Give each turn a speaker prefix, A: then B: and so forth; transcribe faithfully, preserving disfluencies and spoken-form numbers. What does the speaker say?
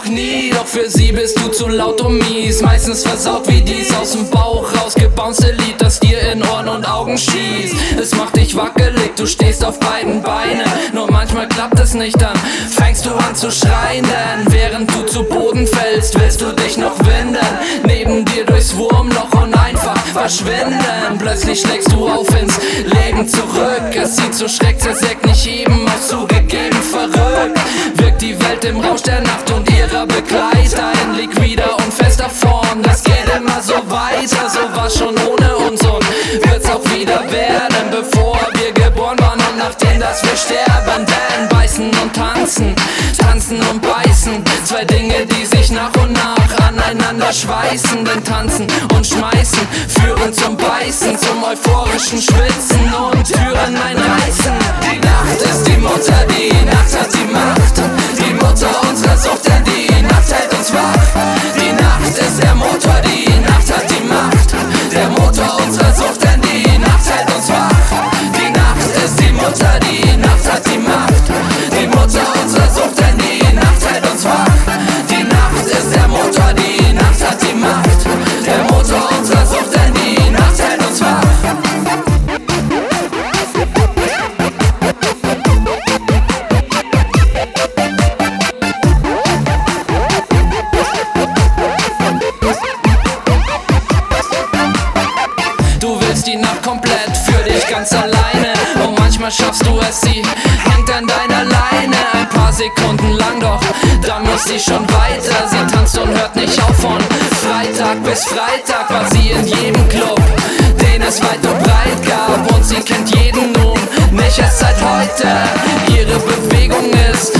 A: nie. Doch für sie bist du zu laut und mies. Meistens versaut wie dies aus dem Bauch rausgebouncete Lied, das dir in Ohren und Augen schießt. Es macht dich wackelig, du stehst auf beiden Beinen. Nur manchmal klappt es nicht, dann fängst du an zu schreien. Denn während du zu Boden fällst, willst du dich noch winden. Neben dir durchs Wurmloch und einfach verschwinden. Plötzlich schlägst du auf ins Leben zurück. Es sieht so schreck, zersägt nicht eben auch zugegeben verrückt. Wirkt die Welt im Rausch der Nacht und ihrer Begleiter in liquider und fester Form. Das geht immer so weiter, so war schon ohne uns und wird's auch wieder werden, bevor wir geboren waren und nachdem, dass wir sterben. Denn beißen und tanzen, tanzen und beißen, zwei Dinge, die sich nach und nach aneinander schweißen. Denn tanzen und schmeißen führen zum Beißen, zum euphorischen Schwitzen und Türen einreißen. Die Nacht ist die Mutter, die Nacht hat die Macht, die Mutter unserer Sucht, denn die Nacht hält uns wach. Die Nacht ist der Motor, die Nacht hat die Macht, der Motor unserer Sucht, denn die Nacht hält uns wach. Die Nacht ist die Mutter, die Nacht hat die Macht, die Mutter unserer Sucht, denn die Nacht hält uns wach. Die Nacht ist der Motor, die Nacht hat die Macht, der Motor unserer Sucht, denn die Nacht hält uns wach. Du willst die Nacht komplett für dich ganz alleine und manchmal schaffst du es, sie hängt an deiner Leine ein paar Sekunden lang, doch dann muss sie schon weiter. Sie tanzt und hört nicht auf, von Freitag bis Freitag war sie in jedem Club, den es weit und breit gab, und sie kennt jeden nun, nicht erst seit heute. Ihre Bewegung ist